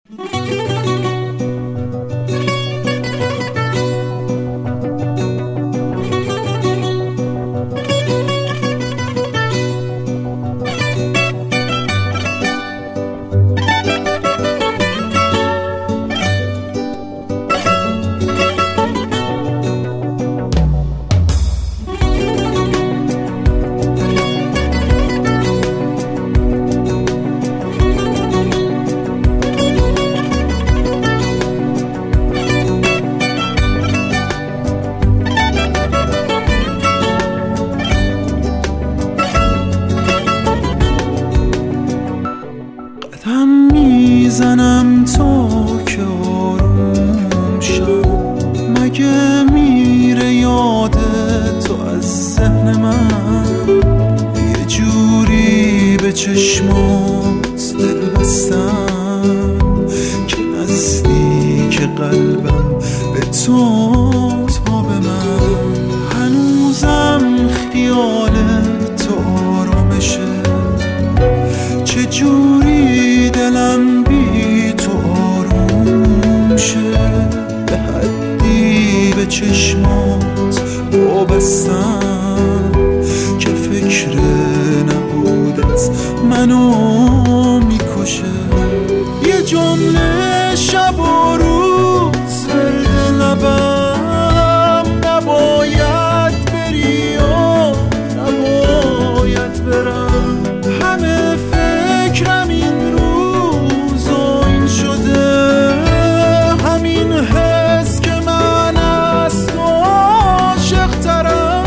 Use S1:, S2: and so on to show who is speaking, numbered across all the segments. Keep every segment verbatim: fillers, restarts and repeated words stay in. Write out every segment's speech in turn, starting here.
S1: قدم میزنم تا که آروم شم، مگه میره یادت تو از ذهن من؟ یه جوری به چشمات دل بستم که نزدیک قلبم به تو تا به من. هنوزم خیال تو آرامشه، چه جوری دلم بی تو آروم شه. به حدی به چشمات وابستم که فکر نبودت منو میکشه. یه جمله شب و روز زرد لبم، نباید بری و نباید برم. همه فکرم این روز و این شده، همین حس که من از تو عاشق ترم.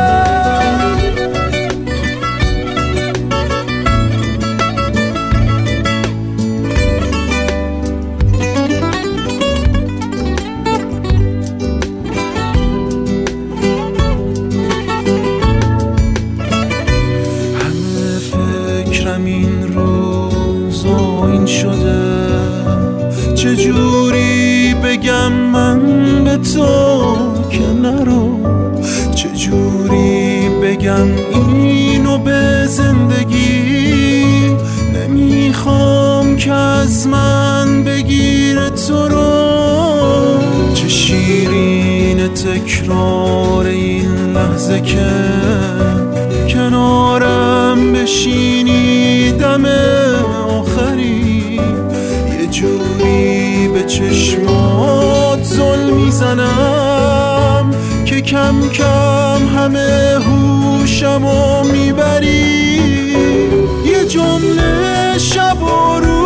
S1: همه فکرم این روز و این شده، چجوری بگم من به تو که نرو؟ چجوری بگم اینو به زندگی؟ نمیخوام که از من بگیره تو رو. چه شیرین تکرار این لحظه که کنارم بشینی دم آخری. یه جوری به چشمات زل میزنم که کم کم همه هوشمو میبری. یه جمله شب و روز